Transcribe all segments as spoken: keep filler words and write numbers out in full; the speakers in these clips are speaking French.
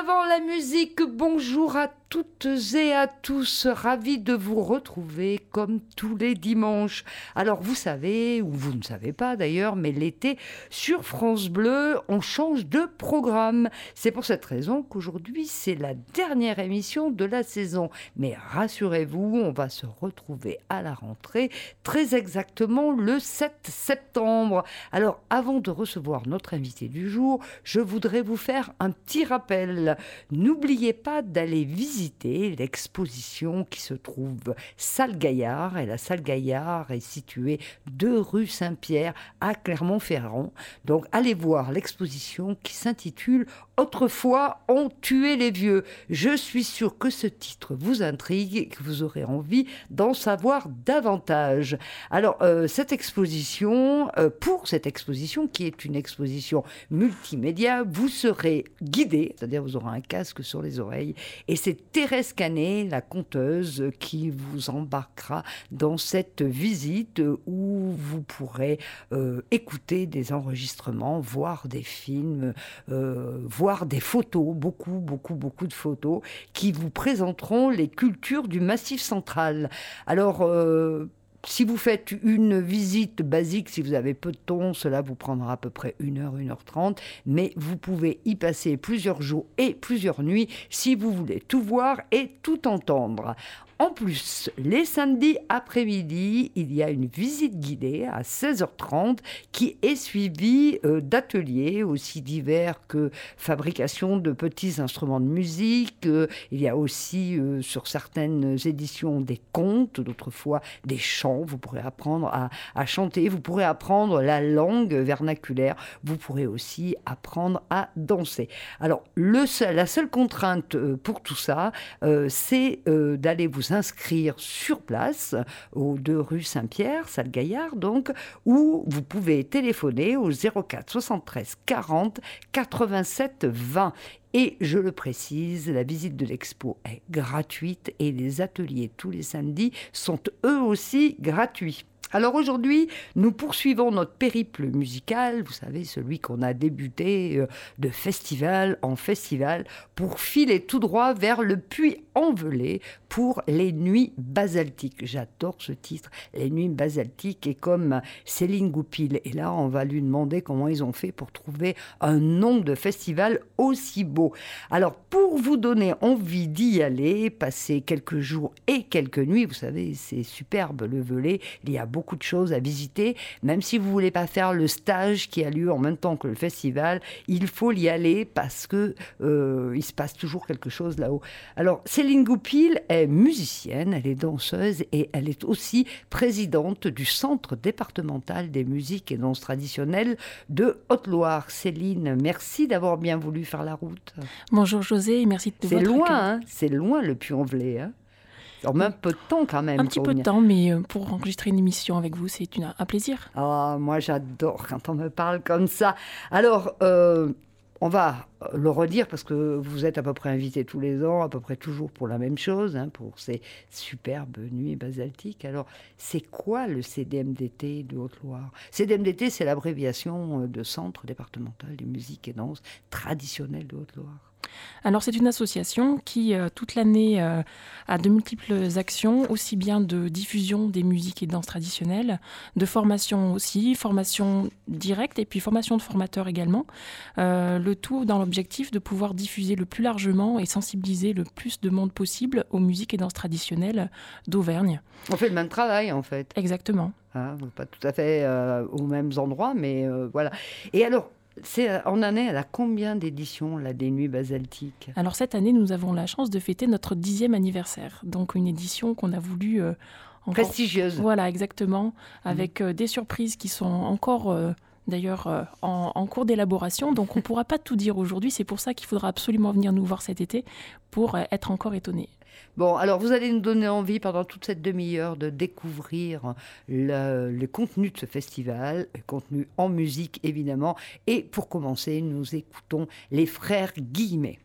avant la musique, bonjour à toutes et à tous, ravi de vous retrouver comme tous les dimanches. Alors vous savez, ou vous ne savez pas d'ailleurs, mais l'été, sur France Bleu, on change de programme. C'est pour cette raison qu'aujourd'hui, c'est la dernière émission de la saison. Mais rassurez-vous, on va se retrouver à la rentrée, très exactement le sept septembre. Alors avant de recevoir notre invité du jour, je voudrais vous faire un petit rappel. N'oubliez pas d'aller visiter l'exposition qui se trouve Salle Gaillard. Et la Salle Gaillard est située deux rue Saint-Pierre à Clermont-Ferrand. Donc allez voir l'exposition qui s'intitule « Autrefois, on tuait les vieux ». Je suis sûre que ce titre vous intrigue et que vous aurez envie d'en savoir davantage. Alors euh, cette exposition, euh, pour cette exposition qui est une exposition multimédia, vous serez guidé, c'est-à-dire vous aurez un casque sur les oreilles, et c'est Thérèse Canet, la conteuse, qui vous embarquera dans cette visite où vous pourrez euh, écouter des enregistrements, voir des films, euh, voir des photos, beaucoup, beaucoup, beaucoup de photos qui vous présenteront les cultures du Massif central. Alors, euh, si vous faites une visite basique, si vous avez peu de temps, cela vous prendra à peu près une heure, une heure trente, mais vous pouvez y passer plusieurs jours et plusieurs nuits si vous voulez tout voir et tout entendre. En plus, les samedis après-midi, il y a une visite guidée à seize heures trente qui est suivie euh, d'ateliers aussi divers que fabrication de petits instruments de musique. Euh, il y a aussi euh, sur certaines éditions des contes, d'autres fois des chants. Vous pourrez apprendre à, à chanter, vous pourrez apprendre la langue vernaculaire, vous pourrez aussi apprendre à danser. Alors, le seul, la seule contrainte euh, pour tout ça, euh, c'est euh, d'aller vous inscrire sur place aux deux rue Saint-Pierre, Salle Gaillard donc, où vous pouvez téléphoner au zéro quatre soixante-treize quarante quatre-vingt-sept vingt. Et je le précise, la visite de l'expo est gratuite et les ateliers tous les samedis sont eux aussi gratuits. Alors aujourd'hui, nous poursuivons notre périple musical, vous savez, celui qu'on a débuté de festival en festival pour filer tout droit vers le Puy-en-Velay pour les Nuits basaltiques. J'adore ce titre, les Nuits basaltiques, et comme Céline Goupil est là, on va lui demander comment ils ont fait pour trouver un nom de festival aussi beau. Alors pour vous donner envie d'y aller, passer quelques jours et quelques nuits, vous savez, c'est superbe le Velay, il y a beaucoup de choses à visiter, même si vous ne voulez pas faire le stage qui a lieu en même temps que le festival, il faut y aller parce que euh, il se passe toujours quelque chose là-haut. Alors Céline Goupil est musicienne, elle est danseuse et elle est aussi présidente du Centre départemental des musiques et danses traditionnelles de Haute-Loire. Céline, merci d'avoir bien voulu faire la route. Bonjour José, et merci de c'est votre loin, accueil. hein, c'est loin le Puy-en-Velay, hein. En même peu de temps quand même. Un petit peu de temps, mais pour enregistrer une émission avec vous, c'est une, un plaisir. Ah, moi j'adore quand on me parle comme ça. Alors, euh, on va le redire parce que vous êtes à peu près invité tous les ans, à peu près toujours pour la même chose, hein, pour ces superbes nuits basaltiques. Alors, c'est quoi le C D M D T de Haute-Loire ? C D M D T, c'est l'abréviation de Centre départemental des musiques et danses traditionnelles de Haute-Loire. Alors c'est une association qui euh, toute l'année euh, a de multiples actions, aussi bien de diffusion des musiques et danses traditionnelles, de formation aussi, formation directe et puis formation de formateurs également. Euh, le tout dans l'objectif de pouvoir diffuser le plus largement et sensibiliser le plus de monde possible aux musiques et danses traditionnelles d'Auvergne. On fait le même travail en fait. Exactement. Hein, pas tout à fait euh, aux mêmes endroits, mais euh, voilà. Et alors, c'est, on en est à la combien d'éditions là, des Nuits basaltiques ? Alors cette année, nous avons la chance de fêter notre dixième anniversaire. Donc une édition qu'on a voulu... Euh, encore... Prestigieuse. Voilà, exactement. Avec mmh. euh, des surprises qui sont encore... Euh, D'ailleurs, euh, en, en cours d'élaboration. Donc, on ne pourra pas tout dire aujourd'hui. C'est pour ça qu'il faudra absolument venir nous voir cet été pour euh, être encore étonné. Bon, alors vous allez nous donner envie pendant toute cette demi-heure de découvrir le, le contenu de ce festival, le contenu en musique évidemment. Et pour commencer, nous écoutons les frères Guillemet.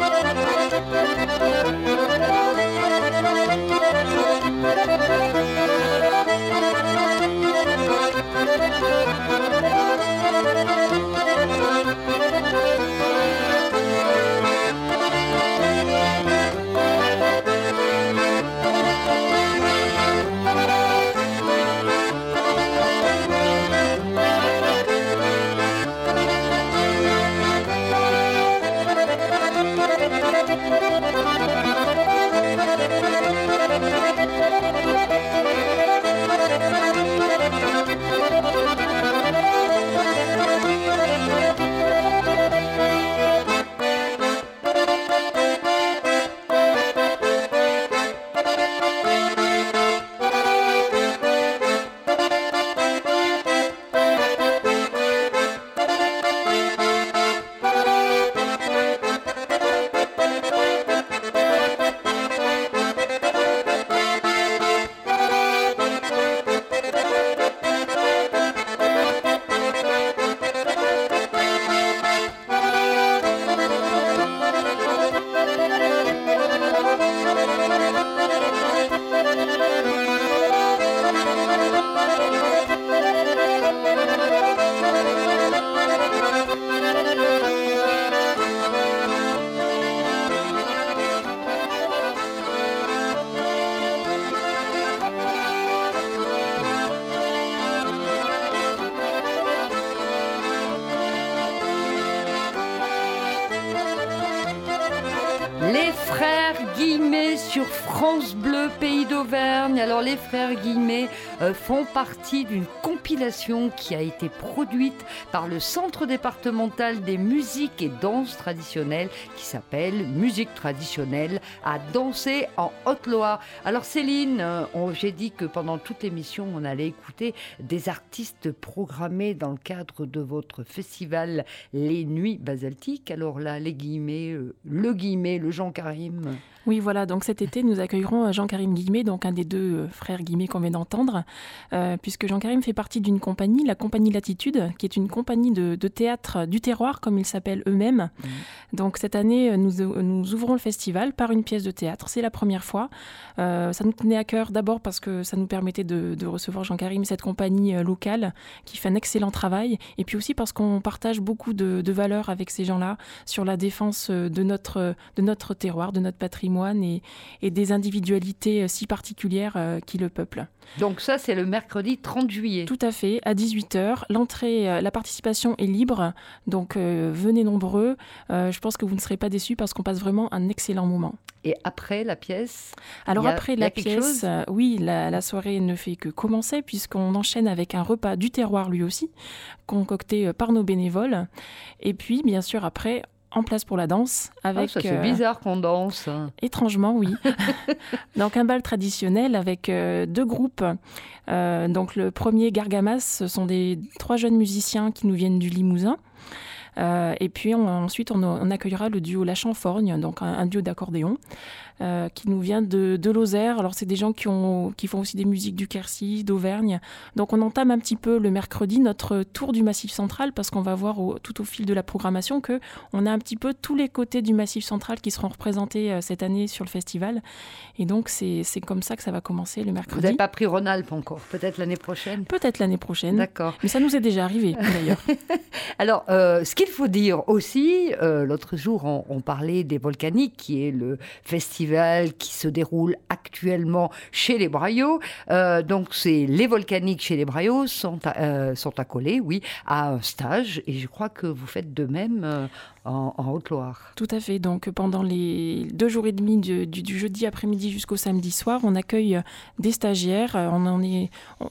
Les frères Guillemet sur France Bleu, Pays d'Auvergne. Alors les frères Guillemet euh, font partie d'une compilation qui a été produite par le Centre départemental des musiques et danses traditionnelles qui s'appelle Musique traditionnelle à danser en Haute-Loire. Alors Céline, euh, on, j'ai dit que pendant toute l'émission on allait écouter des artistes programmés dans le cadre de votre festival Les Nuits Basaltiques. Alors là, les Guillemet, euh, le Guillemet, le Jean Karim. Oui, voilà, donc cet été, nous accueillerons Jean-Karim Guillemet, donc un des deux euh, frères Guillemet qu'on vient d'entendre, euh, puisque Jean-Karim fait partie d'une compagnie, la Compagnie Latitude, qui est une compagnie de, de théâtre du terroir, comme ils s'appellent eux-mêmes. Mmh. Donc cette année, nous, nous ouvrons le festival par une pièce de théâtre, c'est la première fois. Euh, ça nous tenait à cœur d'abord parce que ça nous permettait de, de recevoir Jean-Karim, cette compagnie euh, locale, qui fait un excellent travail, et puis aussi parce qu'on partage beaucoup de, de valeurs avec ces gens-là, sur la défense de notre, de notre terroir, de notre patrimoine, Et, et des individualités si particulières euh, qui le peuplent. Donc ça, c'est le mercredi trente juillet. Tout à fait, à dix-huit heures. L'entrée, euh, la participation est libre, donc euh, venez nombreux. Euh, je pense que vous ne serez pas déçus parce qu'on passe vraiment un excellent moment. Et après la pièce Alors a, après la pièce, euh, oui, la, la soirée ne fait que commencer puisqu'on enchaîne avec un repas du terroir lui aussi, concocté par nos bénévoles. Et puis, bien sûr, après... en place pour la danse. Avec, ah, ça c'est euh, bizarre qu'on danse. Étrangement, oui. Donc un bal traditionnel avec euh, deux groupes. Euh, donc le premier, Gargamas, ce sont des trois jeunes musiciens qui nous viennent du Limousin. Euh, et puis on, ensuite, on, on accueillera le duo La Chamforgne, donc un, un duo d'accordéon, euh, qui nous vient de, de Lozère. Alors, c'est des gens qui, ont, qui font aussi des musiques du Quercy, d'Auvergne. Donc, on entame un petit peu le mercredi notre tour du Massif central, parce qu'on va voir au, tout au fil de la programmation qu'on a un petit peu tous les côtés du Massif central qui seront représentés euh, cette année sur le festival. Et donc, c'est, c'est comme ça que ça va commencer le mercredi. Vous n'avez pas pris Rhône-Alpes encore, peut-être l'année prochaine ? Peut-être l'année prochaine. D'accord. Mais ça nous est déjà arrivé, d'ailleurs. Alors, euh, ce qu'il faut dire aussi, euh, l'autre jour, on, on parlait des Volcaniques, qui est le festival qui se déroule actuellement chez les Braillots. Euh, donc, c'est les Volcaniques chez les Braillots sont, euh, sont accolés, oui, à un stage. Et je crois que vous faites de même euh, en, en Haute-Loire. Tout à fait. Donc, pendant les deux jours et demi du, du, du jeudi après-midi jusqu'au samedi soir, on accueille des stagiaires. On en est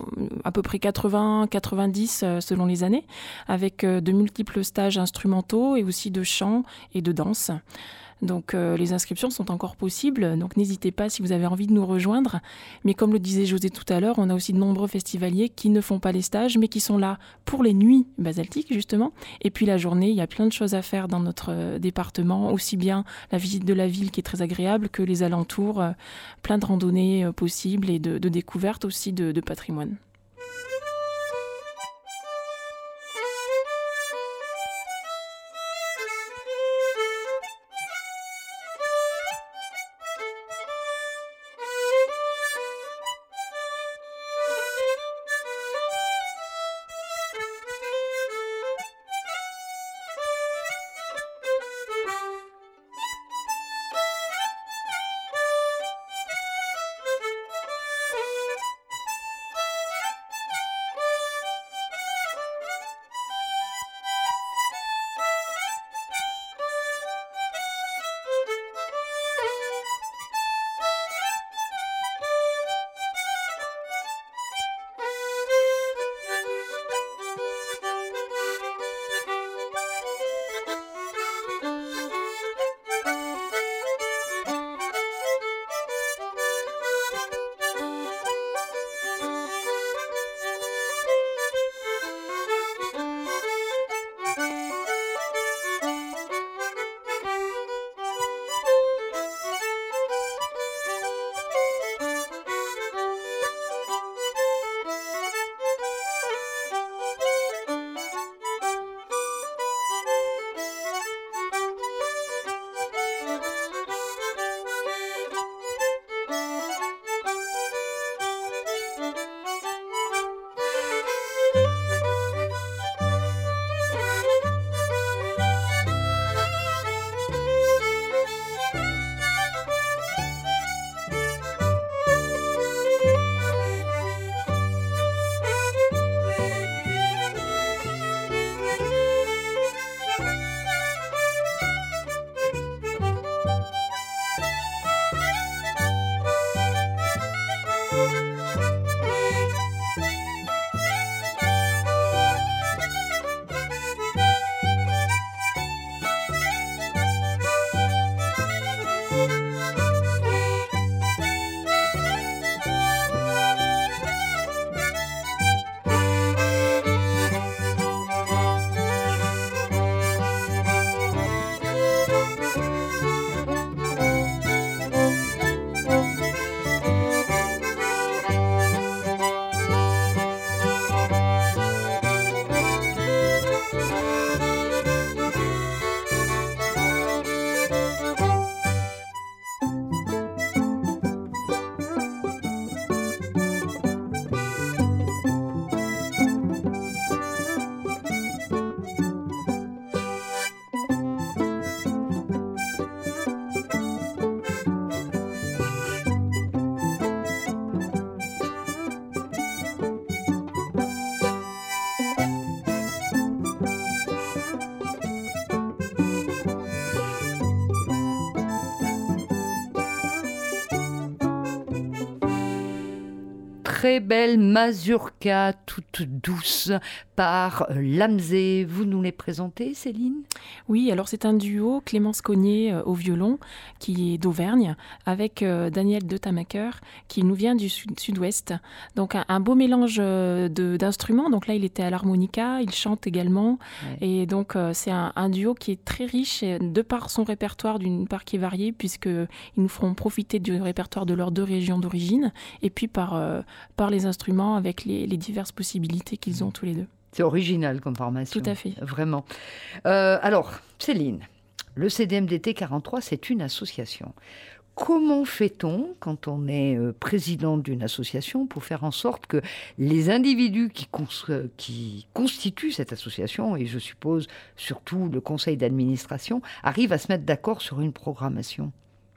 à peu près quatre-vingts, quatre-vingt-dix selon les années, avec de multiples stages instrumentaux et aussi de chant et de danse. Donc euh, les inscriptions sont encore possibles, donc n'hésitez pas si vous avez envie de nous rejoindre. Mais comme le disait José tout à l'heure, on a aussi de nombreux festivaliers qui ne font pas les stages, mais qui sont là pour les nuits basaltiques justement. Et puis la journée, il y a plein de choses à faire dans notre euh, département, aussi bien la visite de la ville qui est très agréable que les alentours, euh, plein de randonnées euh, possibles et de, de découvertes aussi de, de patrimoine. très belle mazurka toute douce par Lamzé. Vous nous les présentez, Céline ? Oui, alors c'est un duo, Clémence Cognier euh, au violon, qui est d'Auvergne, avec euh, Daniel de Tamaker, qui nous vient du sud- sud-ouest. Donc un, un beau mélange euh, de, d'instruments. Donc là, il était à l'harmonica, il chante également. Ouais. Et donc euh, c'est un, un duo qui est très riche, de par son répertoire, d'une part qui est varié, puisqu'ils nous feront profiter du répertoire de leurs deux régions d'origine, et puis par, euh, par les instruments avec les, les diverses possibilités qu'ils ont tous les deux. C'est original comme formation. Tout à fait. Vraiment. Euh, alors, Céline, le C D M D T quarante-trois, c'est une association. Comment fait-on, quand on est président d'une association, pour faire en sorte que les individus qui, cons- qui constituent cette association, et je suppose surtout le conseil d'administration, arrivent à se mettre d'accord sur une programmation ?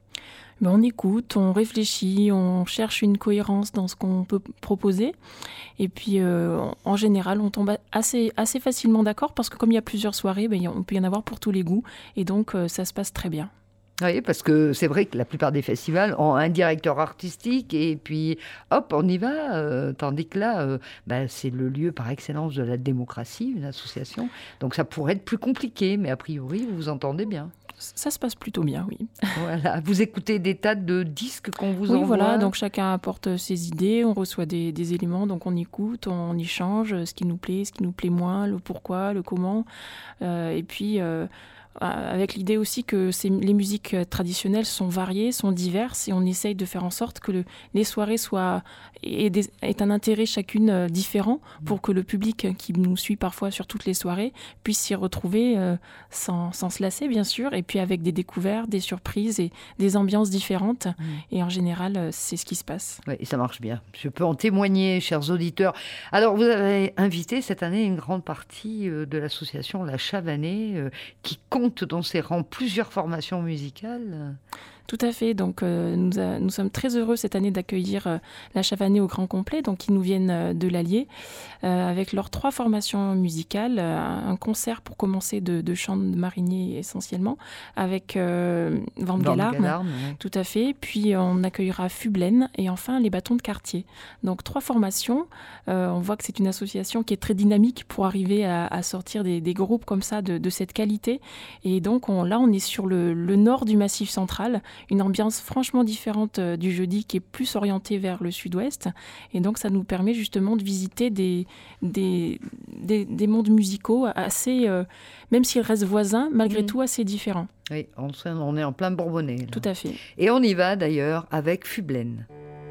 Ben on écoute, on réfléchit, on cherche une cohérence dans ce qu'on peut proposer. Et puis, euh, en général, on tombe assez, assez facilement d'accord parce que comme il y a plusieurs soirées, ben, on peut y en avoir pour tous les goûts. Et donc, euh, ça se passe très bien. Oui, parce que c'est vrai que la plupart des festivals ont un directeur artistique et puis hop, on y va. Euh, tandis que là, euh, ben, c'est le lieu par excellence de la démocratie, une association. Donc ça pourrait être plus compliqué, mais a priori, vous vous entendez bien. Ça se passe plutôt bien, oui. Voilà. Vous écoutez des tas de disques qu'on vous oui, envoie. Voilà, donc chacun apporte ses idées, on reçoit des, des éléments, donc on écoute, on échange ce qui nous plaît, ce qui nous plaît moins, le pourquoi, le comment. Euh, et puis, euh, avec l'idée aussi que ces, les musiques traditionnelles sont variées, sont diverses, et on essaye de faire en sorte que le, les soirées soient, aient, des, aient un intérêt chacune différent pour que le public qui nous suit parfois sur toutes les soirées puisse s'y retrouver euh, sans, sans se lasser, bien sûr, et puis avec des découvertes, des surprises et des ambiances différentes. Mmh. Et en général, c'est ce qui se passe. Oui, et ça marche bien. Je peux en témoigner, chers auditeurs. Alors, vous avez invité cette année une grande partie de l'association La Chavanée, euh, qui compte dans ses rangs plusieurs formations musicales. Tout à fait. Donc, euh, nous, a, nous sommes très heureux cette année d'accueillir euh, la Chavanée au grand complet, donc qui nous viennent euh, de l'Allier, euh, avec leurs trois formations musicales, euh, un concert pour commencer de, de chant de marinier essentiellement, avec euh, Vent de Galarme, ouais. Tout à fait. Puis on accueillera Fublaine et enfin les Bâtons de Quartier. Donc trois formations. Euh, on voit que c'est une association qui est très dynamique pour arriver à, à sortir des, des groupes comme ça de, de cette qualité. Et donc on, là, on est sur le, le nord du Massif central. Une ambiance franchement différente euh, du jeudi qui est plus orientée vers le sud-ouest. Et donc, ça nous permet justement de visiter des, des, des, des mondes musicaux assez, euh, même s'ils restent voisins, malgré mmh. tout assez différents. Oui, on, on est en plein Bourbonnais. Là. Tout à fait. Et on y va d'ailleurs avec Fublaine.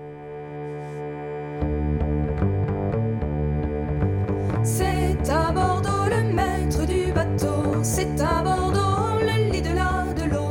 C'est à Bordeaux le maître du bateau, c'est à Bordeaux le lit de la de l'eau.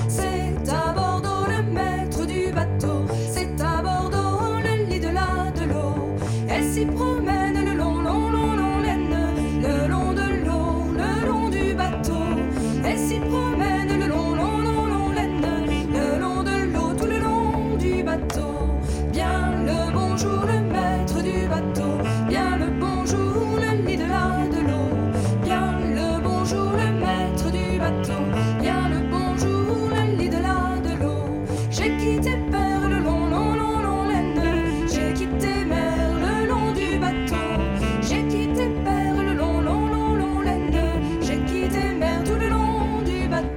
S'y promène le long, long, long, long laine, le long de l'eau, le long du bateau. Elle s'y promène le long, long, long, long laine, le long de l'eau, tout le long du bateau. Bien le bonjour, le maître du bateau. Bien le bonjour, le lit de la de l'eau. Bien le bonjour, le maître du bateau. Bien le bonjour, le lit de la de l'eau. J'ai quitté père le long, long, long, long laine. J'ai quitté mère. J'ai quitté père le long, long, long, long laine. J'ai quitté mère tout le long du bateau.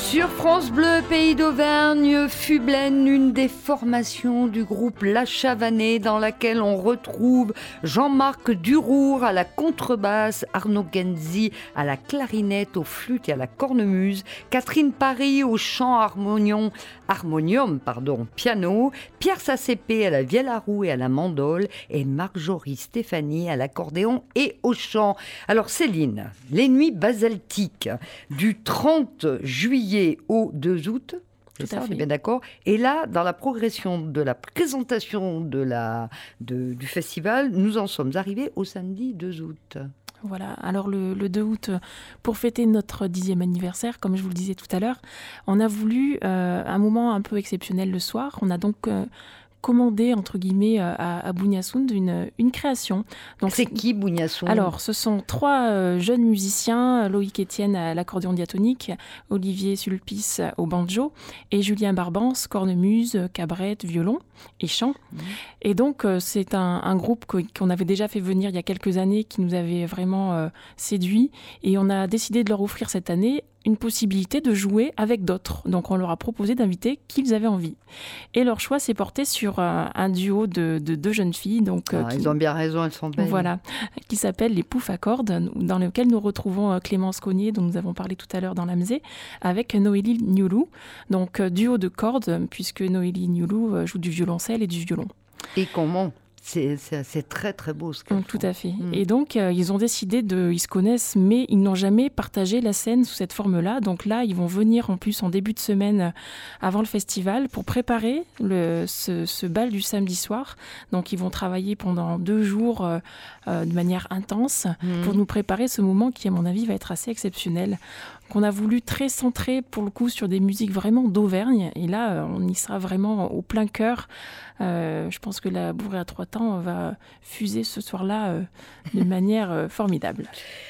Sur France Bleu, Pays d'Auvergne, Fublaine, une des formations du groupe La Chavanée dans laquelle on retrouve Jean-Marc Durour à la contrebasse, Arnaud Genzi à la clarinette, aux flûtes et à la cornemuse, Catherine Paris au chant harmonium, harmonium pardon, piano, Pierre Sassépé à la vielle à roue et à la mandole et Marjorie Stéphanie à l'accordéon et au chant. Alors Céline, les nuits basaltiques du trente juillet au deux août, c'est ça, on est bien d'accord. Et là, dans la progression de la présentation de la, de, du festival, nous en sommes arrivés au samedi deux août. Voilà, alors le, le deux août, pour fêter notre dixième anniversaire, comme je vous le disais tout à l'heure, on a voulu euh, un moment un peu exceptionnel le soir. On a donc euh, commandé, entre guillemets, à, à Bougnasound une, une création. Donc, c'est qui Bougnasound ? Alors, ce sont trois euh, jeunes musiciens, Loïc Etienne à l'accordéon diatonique, Olivier Sulpice au banjo et Julien Barbance, cornemuse, cabrette, violon et chant. Mmh. Et donc, euh, c'est un, un groupe qu'on avait déjà fait venir il y a quelques années, qui nous avait vraiment euh, séduit. Et on a décidé de leur offrir cette année une possibilité de jouer avec d'autres. Donc, on leur a proposé d'inviter qui ils avaient envie. Et leur choix s'est porté sur euh, un duo de, de deux jeunes filles. Donc, euh, ah, qui, ils ont bien raison, elles sont belles. Voilà, qui s'appellent les Poufs à cordes, dans lequel nous retrouvons euh, Clémence Cognier, dont nous avons parlé tout à l'heure dans l'Amzé, avec Noélie Nioulou. Donc, euh, duo de cordes, puisque Noélie Nioulou euh, joue du violoncelle et du violon. Et comment ? C'est, c'est, c'est très très beau ce qu'elles Tout font. à fait. Mmh. Et donc, euh, ils ont décidé de... Ils se connaissent, mais ils n'ont jamais partagé la scène sous cette forme-là. Donc là, ils vont venir en plus en début de semaine euh, avant le festival pour préparer le, ce, ce bal du samedi soir. Donc, ils vont travailler pendant deux jours euh, euh, de manière intense mmh. pour nous préparer ce moment qui, à mon avis, va être assez exceptionnel. Qu'on a voulu très centré pour le coup sur des musiques vraiment d'Auvergne. Et là, on y sera vraiment au plein cœur. Euh, je pense que la bourrée à trois temps va fuser ce soir-là euh, de manière euh, formidable.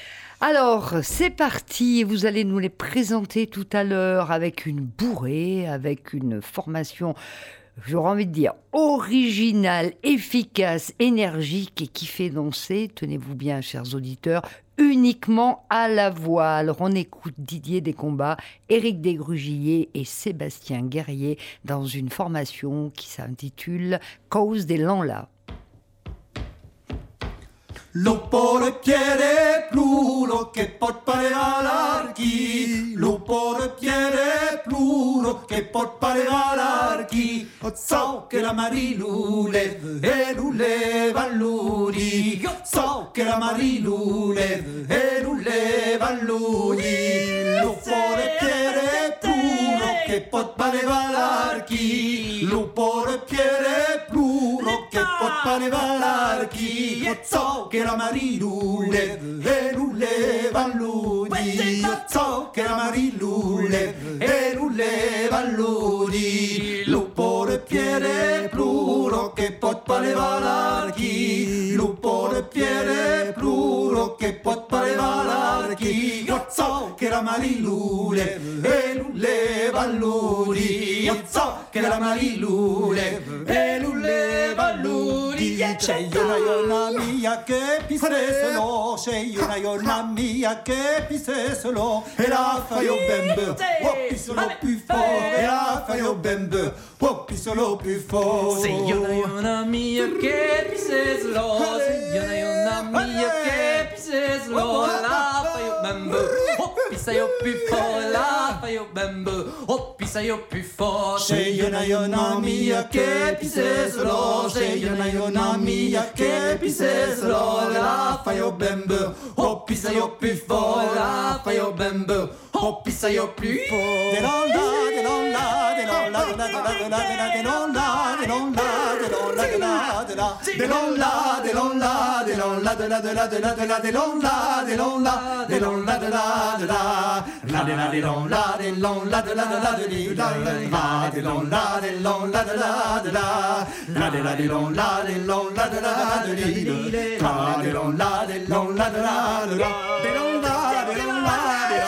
Alors, c'est parti. Vous allez nous les présenter tout à l'heure avec une bourrée, avec une formation, j'aurais envie de dire, originale, efficace, énergique et qui fait danser, tenez-vous bien, chers auditeurs, uniquement à la voix. Alors on écoute Didier Descombats, Éric Desgrugilliers et Sébastien Guerrier dans une formation qui s'intitule Cause des Lanlas. Lo por piede pluro che pot pare alarchi, lo por piede pluro che pot pare alarchi, so che la Marilu leve e lu leva l'udi, so che la Marilu leve e lu leva l'udi, lo por piede pluro che pot pare alarchi, lo por piede pluro che pot pare alarchi, so che la Marilu leve e lu leva l'udi, so che la Marilu leve e lu leva l'udi, lupo de piede pluro che pot pareva larghi, lupo de piede pluro che pot pareva larghi, so che la Marilu leve e lu leva l'udi, so che la Marilu leve e lu leva l'udi, c'è una iona mia che piseselo, c'è una iona mia che piseselo, e la fai o bembe, oh pisolo più forte, e la fai o bembe, oh pisolo più forte. C'è una iona mia che piseselo, c'è una iona mia che piseselo, la fai o bembe, oh pisai o più forte, la fai o bembe, oh pisai o più forte. C'è una iona mia che piseselo, c'è una iona mia che piseselo, la fai o bembe, oh pisai o più forte, la fai o bembe, oh pisai o più forte. De non la, de non la, de non la, de non la, de non la, de non la, de non la, de non la, de non la, de non la, de non la, de la, de la, de la, de la, de non la, de non la, de non la, de la, de la, la de la, de non la, de non la, de la, de la, de la, la de non la, de non la, de la, de la, la de la, de non la, de non la, de la, de la, la de non la, de non la, de la, de la, de non la, de non la, de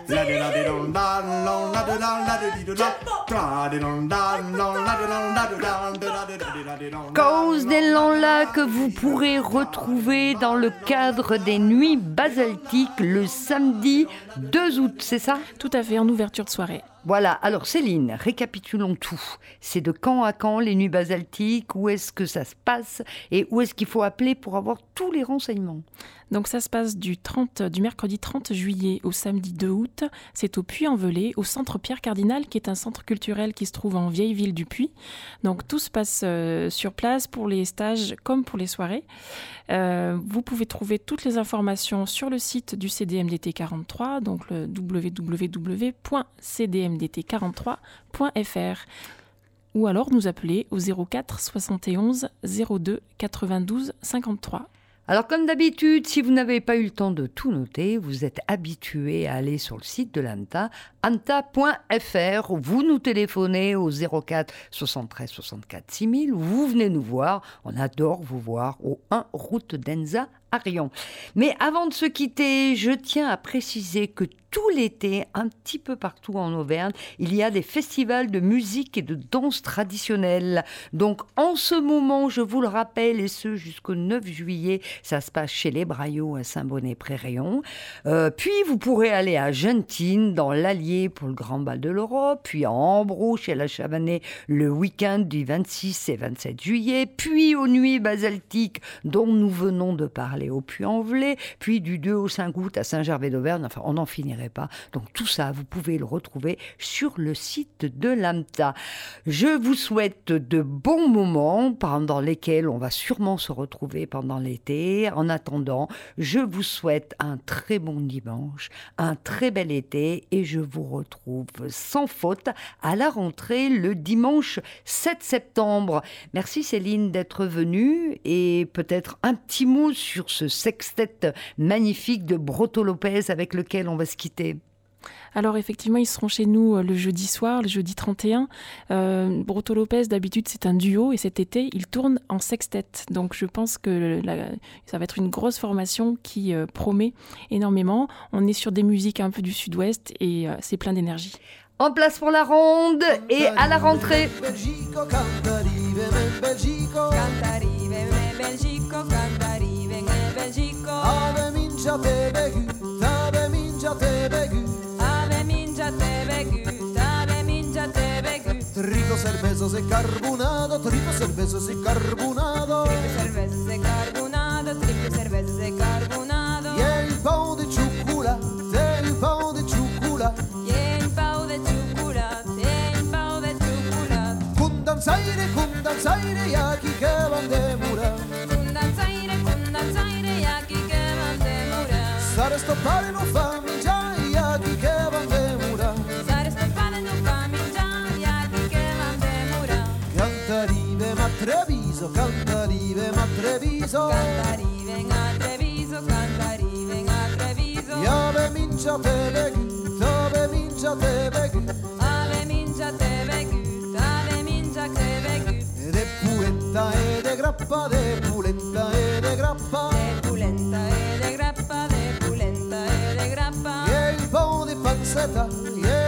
La di la di don da don la di la la di do la tra di don da don la di la la di da de la di la di don. Cause d'élan-là que vous pourrez retrouver dans le cadre des Nuits basaltiques le samedi deux août, c'est ça ? Tout à fait, en ouverture de soirée. Voilà, alors Céline, récapitulons tout. C'est de quand à quand les Nuits basaltiques ? Où est-ce que ça se passe ? Et où est-ce qu'il faut appeler pour avoir tous les renseignements ? Donc ça se passe du, trente, du mercredi trente juillet au samedi deux août. C'est au Puy-en-Velay, au centre Pierre Cardinal, qui est un centre culturel qui se trouve en vieille ville du Puy. Donc tout se passe euh, sur place pour les stages comme pour les soirées. Euh, vous pouvez trouver toutes les informations sur le site du C D M D T quarante-trois, donc le w w w point c d m d t quarante-trois point f r. Ou alors nous appeler au zéro quatre soixante et onze zéro deux quatre-vingt-douze cinquante-trois. Alors comme d'habitude, si vous n'avez pas eu le temps de tout noter, vous êtes habitué à aller sur le site de l'A M T A, amta point f r, vous nous téléphonez au zéro quatre soixante-treize soixante-quatre six mille, vous venez nous voir, on adore vous voir au un route d'Enza à Rion. Mais avant de se quitter, je tiens à préciser que tout l'été, un petit peu partout en Auvergne, il y a des festivals de musique et de danse traditionnelle. Donc en ce moment, je vous le rappelle, et ce jusqu'au neuf juillet, ça se passe chez les Braillots à Saint-Bonnet-Près-Rayon. Euh, puis vous pourrez aller à Gentine, dans l'Allier pour le Grand Bal de l'Europe, puis à Ambro, chez la Chabanais, le week-end du vingt-six et vingt-sept juillet, puis aux Nuits basaltiques dont nous venons de parler au Puy-en-Velay, puis du deux au cinq août à Saint-Gervais-d'Auvergne, enfin on n'en finirait pas. Donc tout ça, vous pouvez le retrouver sur le site de l'A M T A. Je vous souhaite de bons moments pendant lesquels on va sûrement se retrouver pendant l'été. En attendant, je vous souhaite un très bon dimanche, un très bel été et je vous retrouve sans faute à la rentrée le dimanche sept septembre. Merci Céline d'être venue et peut-être un petit mot sur ce sextet magnifique de Broto Lopez avec lequel on va se quitter. Alors effectivement, ils seront chez nous le jeudi soir, le jeudi trente et un. Euh, Broto Lopez, d'habitude, c'est un duo et cet été, il tourne en sextet. Donc je pense que la, ça va être une grosse formation qui euh, promet énormément. On est sur des musiques un peu du sud-ouest et euh, c'est plein d'énergie. En place pour la ronde et à la rentrée. Belgico, cantarive, Belgico, cantarive, Belgico, cantarive, Belgico. Ave mingiate begu, ave mingiate begu, ave mingiate begu, ave mingiate begu. Trico cervezas e carbonado, trico cervezas e carbonado, trico cervezas e carbonado, trico cervezas e carbonado. E il pão de chocolate, e il pão de chocolate, e il pão de chocolate, e il pão de chocolate. Con danzaire, con danzaire, yaki che van de mura. Con danzaire, con danzaire, yaki che van de mura. Sare stoppare non fa mingiare, yaki che van de mura. Sare stoppare non fa mingiare, yaki che van de mura. Cantarive ma Treviso, cantarive ma Treviso, cantarive a Treviso, cantarive a Treviso. Ave mingiate begù, ave mingiate begù, ave mingiate begù, ave mingiate begù. De pulenta e de grappa, de pulenta e de grappa, de pulenta e de grappa, de pulenta e de grappa. E il po' di pancetta, e